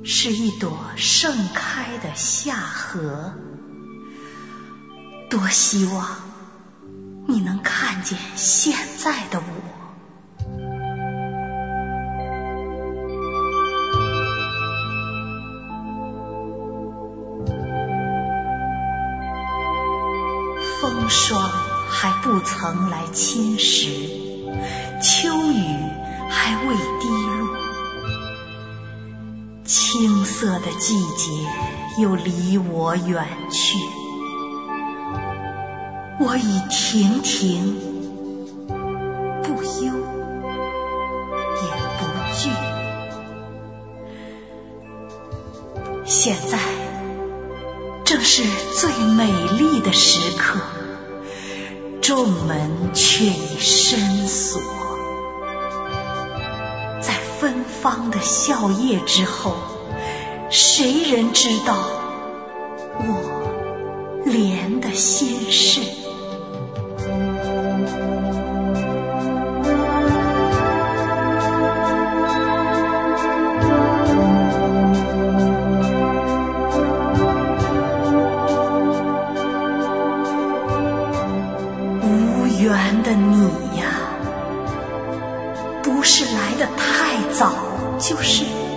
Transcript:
是一朵盛开的夏荷。多希望你能看见现在的我。风霜还不曾来侵蚀，秋雨还未滴落，青涩的季节又离我远去。我已亭亭，不忧也不惧。现在正是最美丽的时刻，众门却已深锁。在芬芳的笑靥之后，谁人知道我怜的心事？缘的你呀，不是来得太早，就是